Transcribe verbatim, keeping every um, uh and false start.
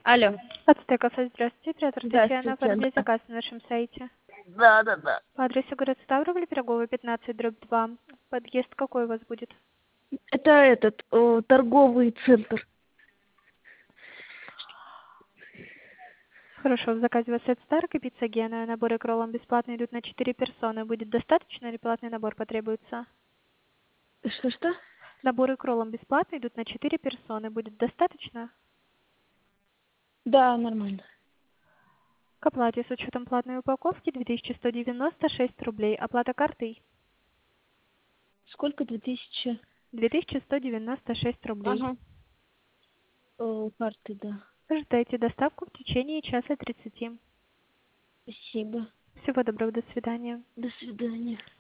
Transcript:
Алло. Ацтека, здравствуйте. Оператор Татьяна. Здравствуйте. Оформили Да, заказ на нашем сайте. да, да. да. По адресу город Ставрополь, Пироговый, пятнадцать, дробь два. Подъезд какой у вас будет? Это этот о, торговый центр. Хорошо, в заказе у вас сет Старк и пицца Гена. Наборы к роллам бесплатно идут на четыре персоны. Будет достаточно или платный набор потребуется? Что-что? Наборы к роллам бесплатно идут на четыре персоны. Будет достаточно? Да, нормально. К оплате с учетом платной упаковки две тысячи сто девяносто шесть рублей. Оплата картой Сколько? Две тысячи? две тысячи сто девяносто шесть рублей. Ага. О, карты, да. Ожидайте доставку в течение часа тридцати. Спасибо. Всего доброго, до свидания. До свидания.